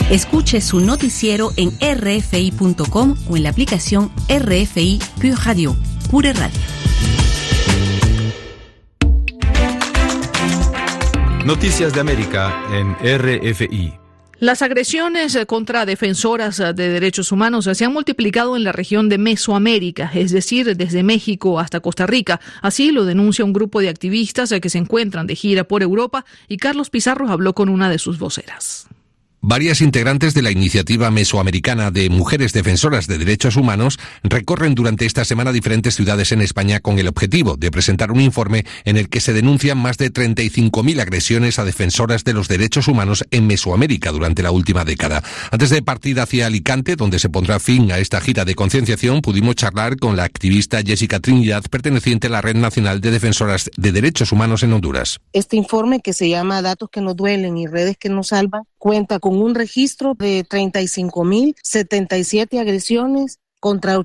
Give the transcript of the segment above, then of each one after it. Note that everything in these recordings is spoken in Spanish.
Escuche su noticiero en rfi.com o en la aplicación RFI Pure Radio. Pure Radio. Noticias de América en RFI. Las agresiones contra defensoras de derechos humanos se han multiplicado en la región de Mesoamérica, es decir, desde México hasta Costa Rica. Así lo denuncia un grupo de activistas que se encuentran de gira por Europa, y Carlos Pizarro habló con una de sus voceras. Varias integrantes de la Iniciativa Mesoamericana de Mujeres Defensoras de Derechos Humanos recorren durante esta semana diferentes ciudades en España con el objetivo de presentar un informe en el que se denuncian más de 35.000 agresiones a defensoras de los derechos humanos en Mesoamérica durante la última década. Antes de partir hacia Alicante, donde se pondrá fin a esta gira de concienciación, pudimos charlar con la activista Jessica Trinidad, perteneciente a la Red Nacional de Defensoras de Derechos Humanos en Honduras. Este informe, que se llama Datos que nos duelen y redes que nos salvan, cuenta con un registro de 35.077 agresiones contra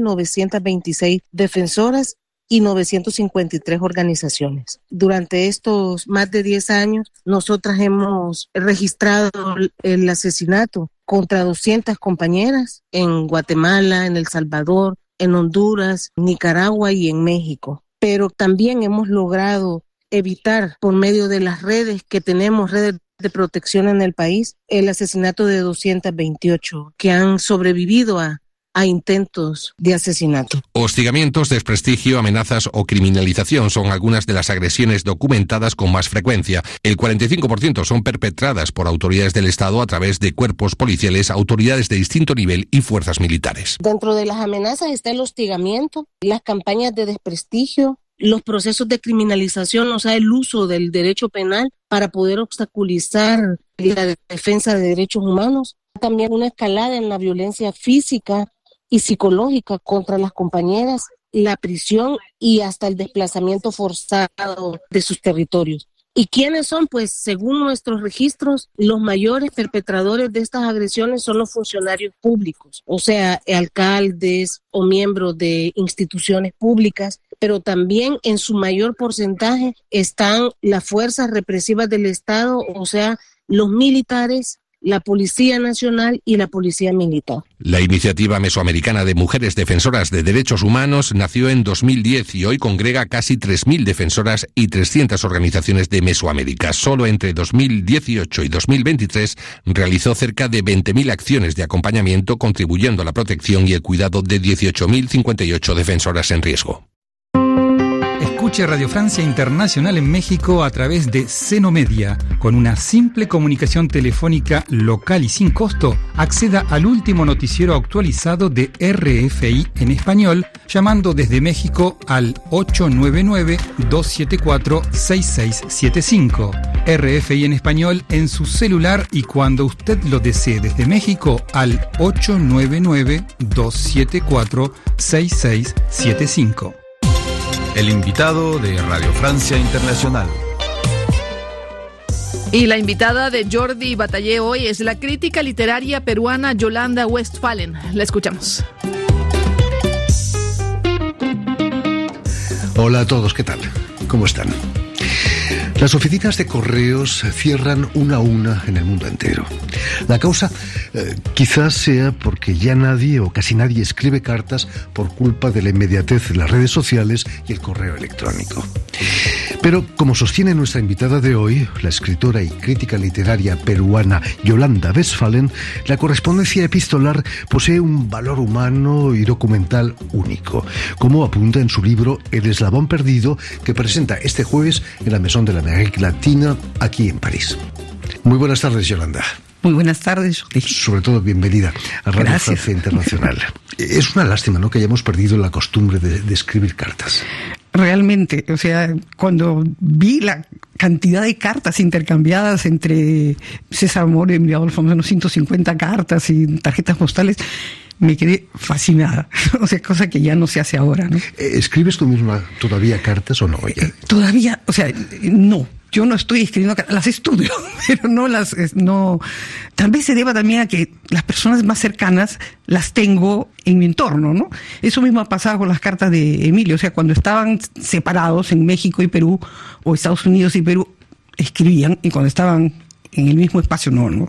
8.926 defensoras y 953 organizaciones. Durante estos más de 10 años, nosotras hemos registrado el asesinato contra 200 compañeras en Guatemala, en El Salvador, en Honduras, Nicaragua y en México. Pero también hemos logrado evitar, por medio de las redes que tenemos, redes de protección en el país, el asesinato de 228 que han sobrevivido a intentos de asesinato. Hostigamientos, desprestigio, amenazas o criminalización son algunas de las agresiones documentadas con más frecuencia. El 45% son perpetradas por autoridades del Estado a través de cuerpos policiales, autoridades de distinto nivel y fuerzas militares. Dentro de las amenazas está el hostigamiento, las campañas de desprestigio, los procesos de criminalización, o sea, el uso del derecho penal para poder obstaculizar la defensa de derechos humanos. También una escalada en la violencia física y psicológica contra las compañeras, la prisión y hasta el desplazamiento forzado de sus territorios. ¿Y quiénes son? Pues según nuestros registros, los mayores perpetradores de estas agresiones son los funcionarios públicos, o sea, alcaldes o miembros de instituciones públicas, pero también en su mayor porcentaje están las fuerzas represivas del Estado, o sea, los militares, la Policía Nacional y la Policía Militar. La Iniciativa Mesoamericana de Mujeres Defensoras de Derechos Humanos nació en 2010 y hoy congrega casi 3.000 defensoras y 300 organizaciones de Mesoamérica. Solo entre 2018 y 2023 realizó cerca de 20.000 acciones de acompañamiento, contribuyendo a la protección y el cuidado de 18.058 defensoras en riesgo. Escuche Radio Francia Internacional en México a través de Seno Media. Con una simple comunicación telefónica local y sin costo, acceda al último noticiero actualizado de RFI en español, llamando desde México al 899-274-6675. RFI en español en su celular y cuando usted lo desee desde México al 899-274-6675. El invitado de Radio Francia Internacional. Y la invitada de Jordi Batallé hoy es la crítica literaria peruana Yolanda Westphalen. La escuchamos. Hola a todos, ¿qué tal? ¿Cómo están? Las oficinas de correos cierran una a una en el mundo entero. La causa quizás sea porque ya nadie o casi nadie escribe cartas por culpa de la inmediatez de las redes sociales y el correo electrónico. Pero, como sostiene nuestra invitada de hoy, la escritora y crítica literaria peruana Yolanda Westphalen, la correspondencia epistolar posee un valor humano y documental único, como apunta en su libro El eslabón perdido, que presenta este jueves en la Maison de l'Amérique Latina, aquí en París. Muy buenas tardes, Yolanda. Muy buenas tardes, Jordi. Sobre todo, bienvenida a Radio Francia Internacional. Es una lástima, ¿no?, que hayamos perdido la costumbre de escribir cartas. Realmente, o sea, cuando vi la cantidad de cartas intercambiadas entre César Moro y Emiliano Alfonso, 150 cartas y tarjetas postales, me quedé fascinada. O sea, cosa que ya no se hace ahora, ¿no? ¿Escribes tú misma todavía cartas o no? Todavía, o sea, no. Yo no estoy escribiendo cartas, las estudio, pero no. Tal vez se deba también a que las personas más cercanas las tengo en mi entorno, ¿no? Eso mismo ha pasado con las cartas de Emilio. O sea, cuando estaban separados en México y Perú, o Estados Unidos y Perú, escribían, y cuando estaban en el mismo espacio, no.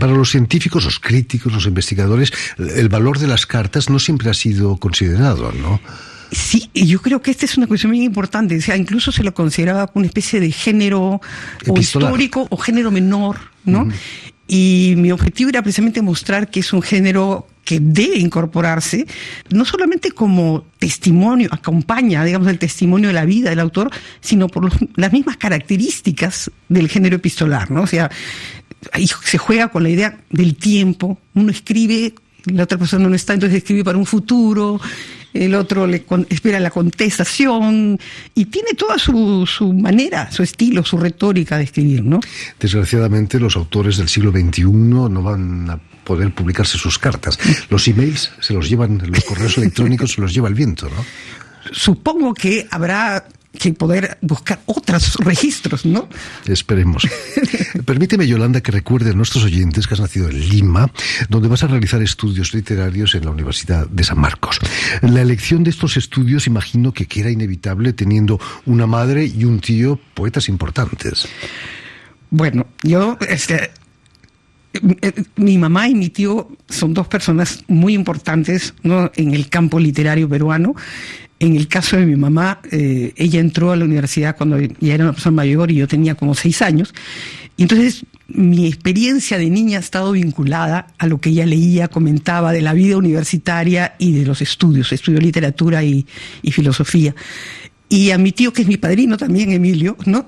Para los científicos, los críticos, los investigadores, el valor de las cartas no siempre ha sido considerado, ¿no? Sí, y yo creo que esta es una cuestión muy importante. O sea, incluso se lo consideraba una especie de género o histórico o género menor, ¿no? Uh-huh. Y mi objetivo era precisamente mostrar que es un género que debe incorporarse, no solamente como testimonio, acompaña, digamos, el testimonio de la vida del autor, sino por las mismas características del género epistolar, ¿no? O sea, ahí se juega con la idea del tiempo. Uno escribe, la otra persona no está, entonces escribe para un futuro, el otro espera la contestación, y tiene toda su manera, su estilo, su retórica de escribir, ¿no? Desgraciadamente, los autores del siglo XXI no van a poder publicarse sus cartas. Los emails se los llevan, los correos electrónicos se los lleva el viento, ¿no? Supongo que habrá que poder buscar otros registros, ¿no? Esperemos. Permíteme, Yolanda, que recuerde a nuestros oyentes que has nacido en Lima, donde vas a realizar estudios literarios en la Universidad de San Marcos. La elección de estos estudios imagino que era inevitable teniendo una madre y un tío poetas importantes. Bueno, yo... mi mamá y mi tío son dos personas muy importantes, ¿no?, en el campo literario peruano. En el caso de mi mamá, ella entró a la universidad cuando ya era una persona mayor y yo tenía como 6 años. Y entonces mi experiencia de niña ha estado vinculada a lo que ella leía, comentaba de la vida universitaria y de los estudios. Estudió literatura y filosofía. Y a mi tío, que es mi padrino también, Emilio, ¿no?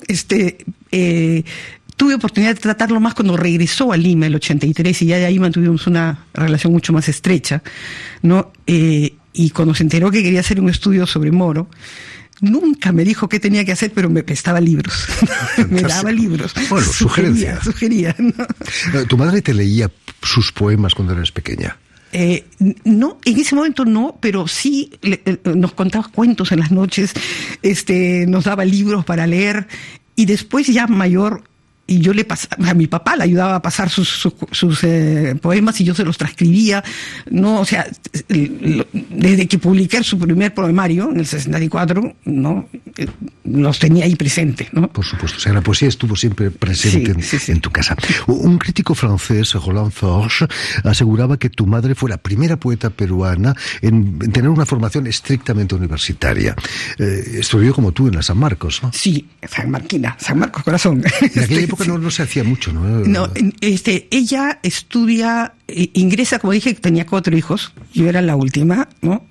Tuve oportunidad de tratarlo más cuando regresó a Lima el 83 y ya de ahí mantuvimos una relación mucho más estrecha, ¿no? Y cuando se enteró que quería hacer un estudio sobre Moro, nunca me dijo qué tenía que hacer, pero me prestaba libros. Me daba libros. Bueno, sugería, ¿no? ¿Tu madre te leía sus poemas cuando eras pequeña? No, en ese momento no, pero sí nos contaba cuentos en las noches, nos daba libros para leer, y después ya mayor, y yo a mi papá le ayudaba a pasar sus poemas y yo se los transcribía, ¿no? O sea, desde que publiqué su primer poemario en el 64, ¿no?, los tenía ahí presentes, ¿no? Por supuesto, o sea, la poesía estuvo siempre presente en tu casa. Un crítico francés, Roland Forge, aseguraba que tu madre fue la primera poeta peruana en tener una formación estrictamente universitaria. Estudió como tú en la San Marcos, ¿no? Sí, San Marcos Corazón. En aquella época no se hacía mucho, ¿no? No, ella estudia, ingresa, como dije, tenía 4 hijos, yo era la última, ¿no?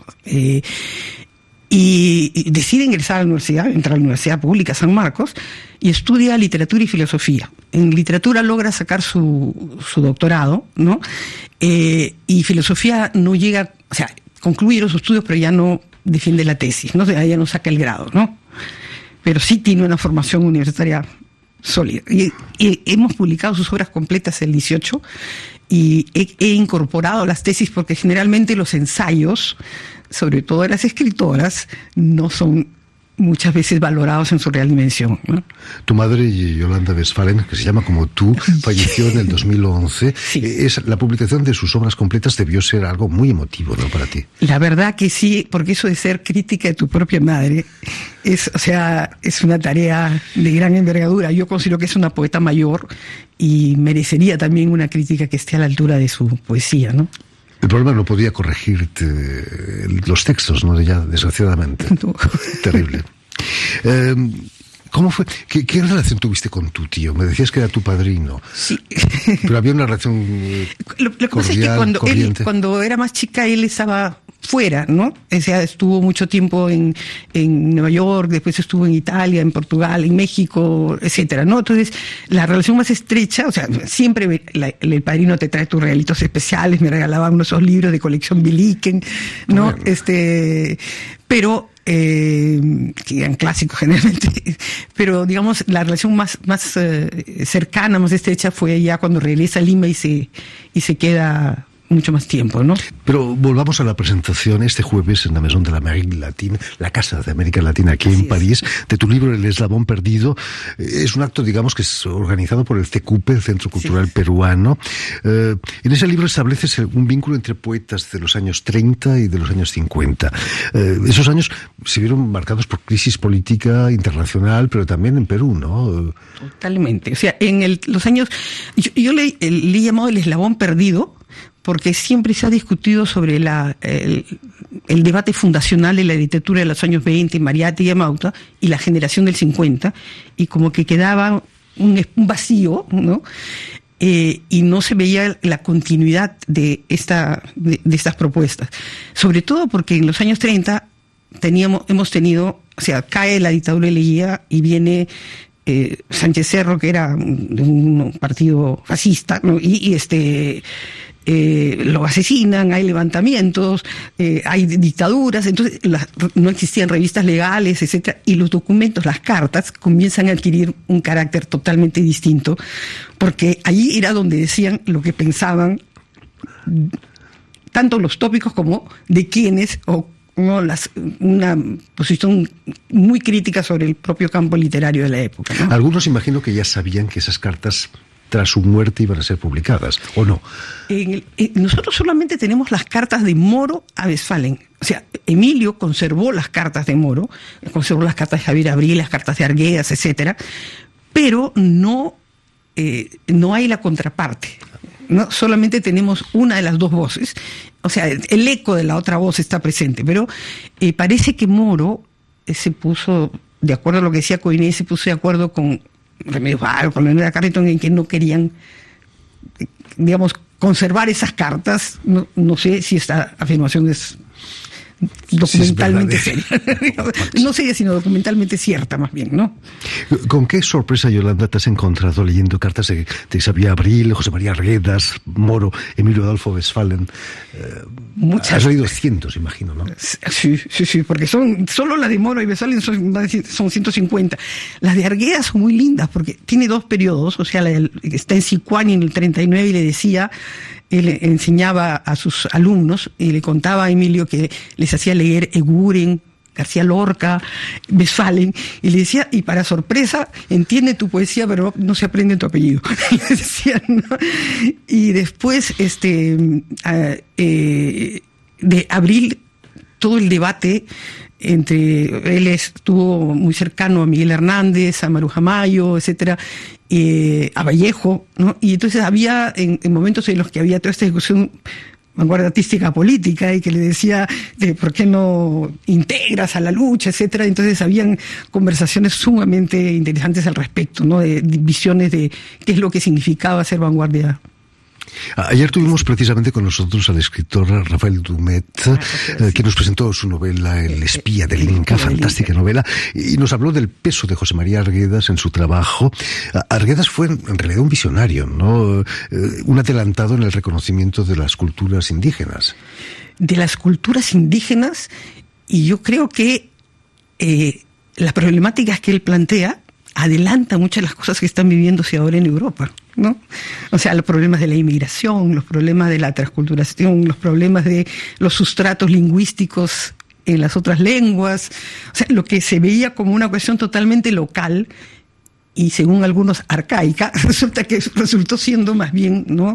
Y decide ingresar a la universidad, entra a la Universidad Pública San Marcos y estudia literatura y filosofía. En literatura logra sacar su doctorado, ¿no? Y filosofía no llega, o sea, concluye los estudios, pero ya no defiende la tesis, ¿no? O sea, ya no saca el grado, ¿no? Pero sí tiene una formación universitaria sólida. Y hemos publicado sus obras completas el 18 y he incorporado las tesis porque generalmente los ensayos, sobre todo de las escritoras, no son muchas veces valorados en su real dimensión, ¿no? Tu madre, Yolanda Westphalen, que se llama como tú, falleció en el 2011. Sí. La publicación de sus obras completas debió ser algo muy emotivo, ¿no?, para ti. La verdad que sí, porque eso de ser crítica de tu propia madre es una tarea de gran envergadura. Yo considero que es una poeta mayor y merecería también una crítica que esté a la altura de su poesía, ¿no? El problema no podía corregirte los textos, ¿no?, ya, desgraciadamente. No. Terrible. ¿Cómo fue? ¿Qué relación tuviste con tu tío? Me decías que era tu padrino. Sí. Pero había una relación Lo que pasa es que cuando era más chica, él estaba fuera, ¿no? O sea, estuvo mucho tiempo en Nueva York, después estuvo en Italia, en Portugal, en México, etcétera, ¿no? Entonces, la relación más estrecha, o sea, siempre el padrino te trae tus regalitos especiales, me regalaban unos esos libros de colección Billiken, ¿no? Bueno. Pero que eran clásicos generalmente, pero digamos la relación más cercana, más estrecha fue ya cuando regresa a Lima y se queda mucho más tiempo, ¿no? Pero volvamos a la presentación este jueves en la Maison de l'Amérique Latine, la Casa de América Latina aquí en París, de tu libro El Eslabón Perdido. Es un acto, digamos, que es organizado por el CCUP, el Centro Cultural Peruano. En ese libro estableces un vínculo entre poetas de los años 30 y de los años 50. Esos años se vieron marcados por crisis política internacional, pero también en Perú, ¿no? Totalmente. O sea, en los años... Yo le he llamado El Eslabón Perdido, porque siempre se ha discutido sobre el debate fundacional de la literatura de los años 20, Mariátegui y Amauta, y la generación del 50, y como que quedaba un vacío, ¿no? Y no se veía la continuidad de estas propuestas. Sobre todo porque en los años 30 hemos tenido, o sea, cae la dictadura de Leguía y viene Sánchez Cerro, que era de un partido fascista, ¿no? Y lo asesinan, hay levantamientos, hay dictaduras, entonces no existían revistas legales, etcétera, y los documentos, las cartas, comienzan a adquirir un carácter totalmente distinto, porque allí era donde decían lo que pensaban, tanto los tópicos como de quienes, o no, una posición muy crítica sobre el propio campo literario de la época, ¿no? Algunos imagino que ya sabían que esas cartas tras su muerte iban a ser publicadas, ¿o no? Nosotros solamente tenemos las cartas de Moro a Westphalen. O sea, Emilio conservó las cartas de Moro, conservó las cartas de Javier Abril, las cartas de Arguedas, etcétera, pero no hay la contraparte, ¿no? Solamente tenemos una de las dos voces. O sea, el eco de la otra voz está presente, pero parece que Moro se puso, de acuerdo a lo que decía Coiné, se puso de acuerdo con Remedios Varo, con Leonela Carrington, en que no querían, digamos, conservar esas cartas. No sé si esta afirmación es documentalmente seria. No seria, sino documentalmente cierta, más bien, ¿no? ¿Con qué sorpresa, Yolanda, te has encontrado leyendo cartas de Xavier Abril, José María Arguedas, Moro, Emilio Adolfo Westphalen? Muchas. Has leído cientos, imagino, ¿no? Sí, porque solo las de Moro y Westphalen son 150. Las de Arguedas son muy lindas, porque tiene dos periodos, o sea, está en Sicuani en el 39 y le decía... Él enseñaba a sus alumnos y le contaba a Emilio que les hacía leer Eguren, García Lorca, Westphalen, y le decía, y para sorpresa, entiende tu poesía, pero no se aprende tu apellido. Le decía, ¿no? Y después, de Abril, todo el debate él estuvo muy cercano a Miguel Hernández, a Maruja Mayo, etcétera, a Vallejo, ¿no? Y entonces había en momentos en los que había toda esta discusión vanguardia artística política y que le decía ¿por qué no integras a la lucha, etcétera? Entonces habían conversaciones sumamente interesantes al respecto, ¿no? De visiones de qué es lo que significaba ser vanguardia. Ayer tuvimos precisamente con nosotros al escritor Rafael Dumet, que nos presentó su novela El espía del Inca, fantástica novela, y nos habló del peso de José María Arguedas en su trabajo. Arguedas fue en realidad un visionario, ¿no? Un adelantado en el reconocimiento de las culturas indígenas. De las culturas indígenas, y yo creo que las problemáticas que él plantea adelanta muchas de las cosas que están viviéndose ahora en Europa, ¿no? O sea, los problemas de la inmigración, los problemas de la transculturación, los problemas de los sustratos lingüísticos en las otras lenguas, o sea, lo que se veía como una cuestión totalmente local y según algunos arcaica, resultó siendo más bien, ¿no?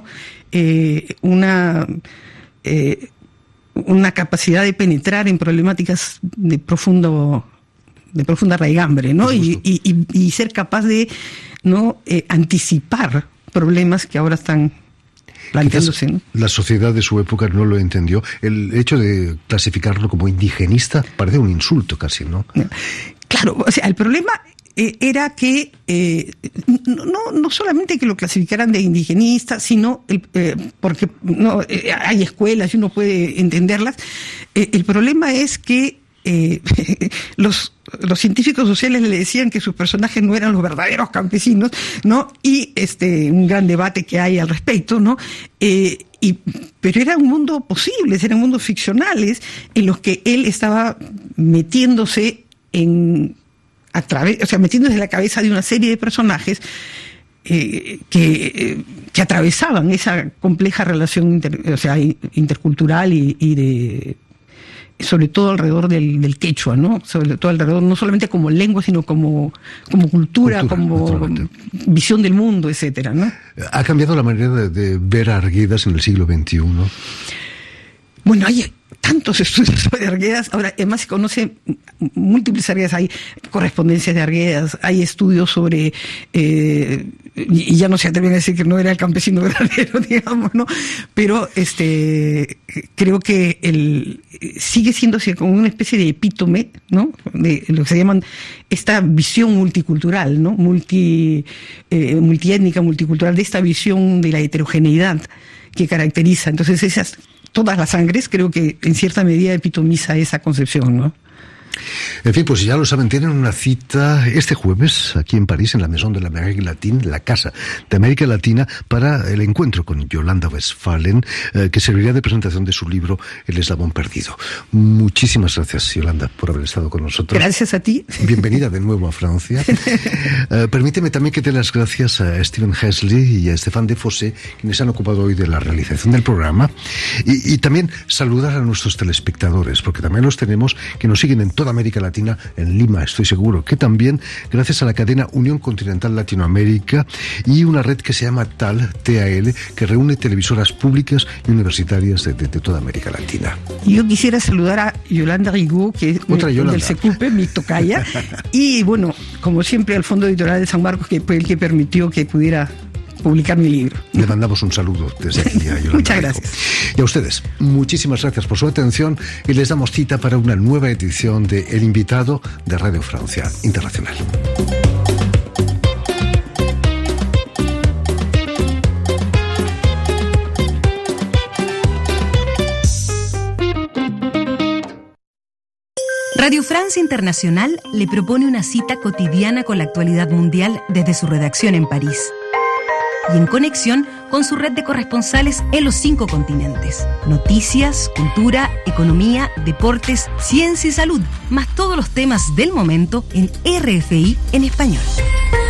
Una capacidad de penetrar en problemáticas de profunda raigambre, ¿no? Y ser capaz de no anticipar problemas que ahora están planteándose, ¿no? La sociedad de su época no lo entendió. El hecho de clasificarlo como indigenista parece un insulto casi, ¿no? Claro, o sea, el problema era que no solamente que lo clasificaran de indigenista, sino porque no hay escuelas y uno puede entenderlas. El problema es que los científicos sociales le decían que sus personajes no eran los verdaderos campesinos, ¿no? Y un gran debate que hay al respecto, ¿no? Pero era un mundo posible, eran mundos ficcionales en los que él estaba metiéndose metiéndose en la cabeza de una serie de personajes que que atravesaban esa compleja relación intercultural y de, sobre todo alrededor del quechua, ¿no? Sobre todo alrededor, no solamente como lengua, sino como cultura, como visión del mundo, etcétera, ¿no? ¿Ha cambiado la manera de ver a Arguedas en el siglo XXI? Bueno, hay tantos estudios sobre Arguedas. Ahora, además se conoce múltiples Arguedas. Hay correspondencias de Arguedas, hay estudios sobre... y ya no se atreven a decir que no era el campesino verdadero, digamos, ¿no? Pero creo que sigue siendo como una especie de epítome, ¿no? De lo que se llaman esta visión multicultural, ¿no? Multiétnica, multicultural, de esta visión de la heterogeneidad que caracteriza. Entonces, todas las sangres, creo que en cierta medida epitomiza esa concepción, ¿no? En fin, pues ya lo saben, tienen una cita este jueves aquí en París, en la Maison de l'Amérique Latine, la Casa de América Latina, para el encuentro con Yolanda Westphalen, que servirá de presentación de su libro El Eslabón Perdido. Muchísimas gracias, Yolanda, por haber estado con nosotros. Gracias a ti. Bienvenida de nuevo a Francia. Permíteme también que dé las gracias a Steven Hesley y a Stéphane Defossé, quienes han ocupado hoy de la realización del programa, y también saludar a nuestros telespectadores, porque también los tenemos que nos siguen en toda América Latina, en Lima, estoy seguro que también, gracias a la cadena Unión Continental Latinoamérica y una red que se llama TAL, que reúne televisoras públicas y universitarias de toda América Latina. Yo quisiera saludar a Yolanda Rigaud, que es del Secupe, mi tocaya, y bueno, como siempre, al Fondo Editorial de San Marcos, que fue el que permitió que pudiera publicar mi libro. Le mandamos un saludo desde aquí a Yolanda. Muchas gracias. Y a ustedes, muchísimas gracias por su atención y les damos cita para una nueva edición de El Invitado de Radio Francia Internacional. Radio Francia Internacional le propone una cita cotidiana con la actualidad mundial desde su redacción en París y en conexión con su red de corresponsales en los 5 continentes. Noticias, cultura, economía, deportes, ciencia y salud, más todos los temas del momento en RFI en español.